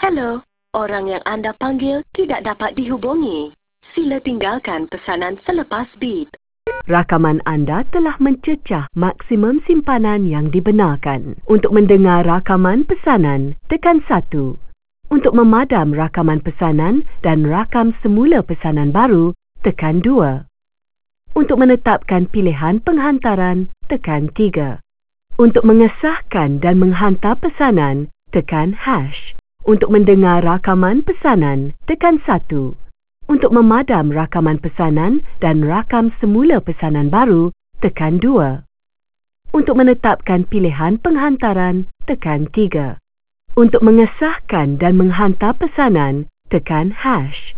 Hello, orang yang anda panggil tidak dapat dihubungi. Sila tinggalkan pesanan selepas beep. Rakaman anda telah mencecah maksimum simpanan yang dibenarkan. Untuk mendengar rakaman pesanan, tekan 1. Untuk memadam rakaman pesanan dan rakam semula pesanan baru, tekan 2. Untuk menetapkan pilihan penghantaran, tekan 3. Untuk mengesahkan dan menghantar pesanan, tekan #. Untuk mendengar rakaman pesanan, tekan 1. Untuk memadam rakaman pesanan dan rakam semula pesanan baru, tekan 2. Untuk menetapkan pilihan penghantaran, tekan 3. Untuk mengesahkan dan menghantar pesanan, tekan #.